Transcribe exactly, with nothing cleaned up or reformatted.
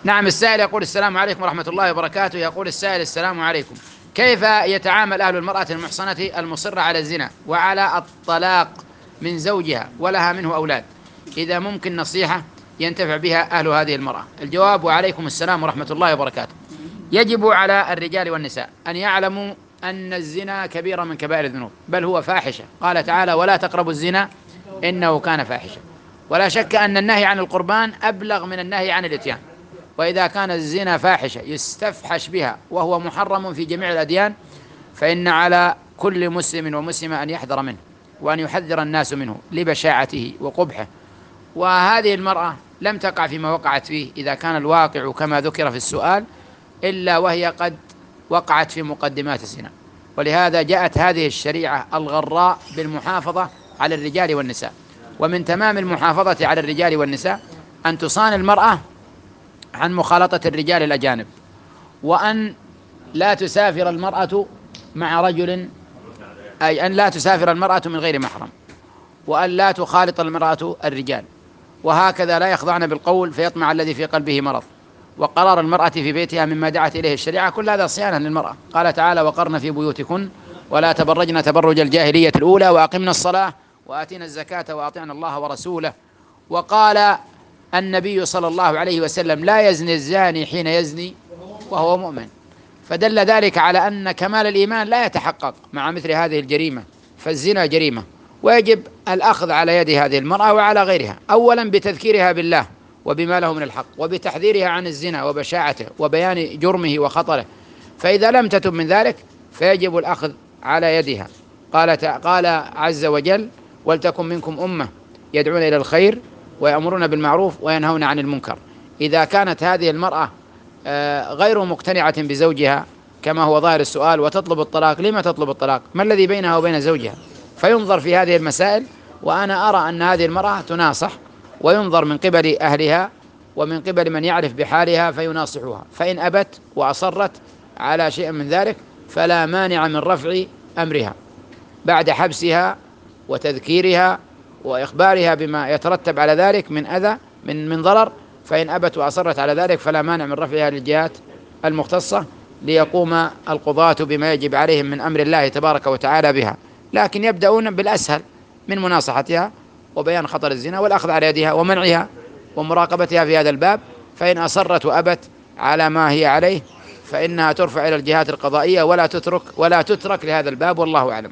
نعم. السائل يقول: السلام عليكم ورحمة الله وبركاته. يقول السائل: السلام عليكم، كيف يتعامل أهل المرأة المحصنة المصرة على الزنا وعلى الطلاق من زوجها ولها منه أولاد؟ إذا ممكن نصيحة ينتفع بها أهل هذه المرأة. الجواب: وعليكم السلام ورحمة الله وبركاته. يجب على الرجال والنساء أن يعلموا أن الزنا كبيرة من كبائر الذنوب، بل هو فاحشة. قال تعالى: ولا تقربوا الزنا إنه كان فاحشة. ولا شك أن النهي عن القربان أبلغ من النهي عن الإتيان. وإذا كان الزنا فاحشة يستفحش بها وهو محرم في جميع الأديان، فإن على كل مسلم ومسلمة أن يحذر منه وأن يحذر الناس منه لبشاعته وقبحه. وهذه المرأة لم تقع فيما وقعت فيه إذا كان الواقع كما ذكر في السؤال، إلا وهي قد وقعت في مقدمات الزنا. ولهذا جاءت هذه الشريعة الغراء بالمحافظة على الرجال والنساء. ومن تمام المحافظة على الرجال والنساء أن تصان المرأة عن مخالطة الرجال الأجانب، وأن لا تسافر المرأة مع رجل، أي أن لا تسافر المرأة من غير محرم، وأن لا تخالط المرأة الرجال، وهكذا لا يخضعن بالقول فيطمع الذي في قلبه مرض، وقرار المرأة في بيتها مما دعت إليه الشريعة. كل هذا صيانة للمرأة. قال تعالى: وقرن في بيوتكن ولا تبرجن تبرج الجاهلية الأولى وأقمنا الصلاة وآتينا الزكاة وأطعنا الله ورسوله. وقال النبي صلى الله عليه وسلم: لا يزني الزاني حين يزني وهو مؤمن. فدل ذلك على أن كمال الإيمان لا يتحقق مع مثل هذه الجريمة، فالزنا جريمة، ويجب الأخذ على يد هذه المرأة وعلى غيرها، أولا بتذكيرها بالله وبما له من الحق، وبتحذيرها عن الزنا وبشاعته وبيان جرمه وخطره. فإذا لم تتب من ذلك فيجب الأخذ على يدها. قال قال عز وجل: ولتكن منكم أمة يدعون إلى الخير ويأمرون بالمعروف وينهون عن المنكر. إذا كانت هذه المرأة غير مقتنعة بزوجها كما هو ظاهر السؤال وتطلب الطلاق، لما تطلب الطلاق؟ ما الذي بينها وبين زوجها؟ فينظر في هذه المسائل. وأنا أرى أن هذه المرأة تناصح، وينظر من قبل أهلها ومن قبل من يعرف بحالها فيناصحها. فإن أبت وأصرت على شيء من ذلك فلا مانع من رفع أمرها بعد حبسها وتذكيرها وإخبارها بما يترتب على ذلك من أذى من من ضرر. فإن أبت وأصرت على ذلك فلا مانع من رفعها للجهات المختصة ليقوم القضاة بما يجب عليهم من أمر الله تبارك وتعالى بها. لكن يبدأون بالأسهل من مناصحتها وبيان خطر الزنا والأخذ على يدها ومنعها ومراقبتها في هذا الباب. فإن أصرت وأبت على ما هي عليه فإنها ترفع إلى الجهات القضائية ولا تترك ولا تترك لهذا الباب، والله أعلم.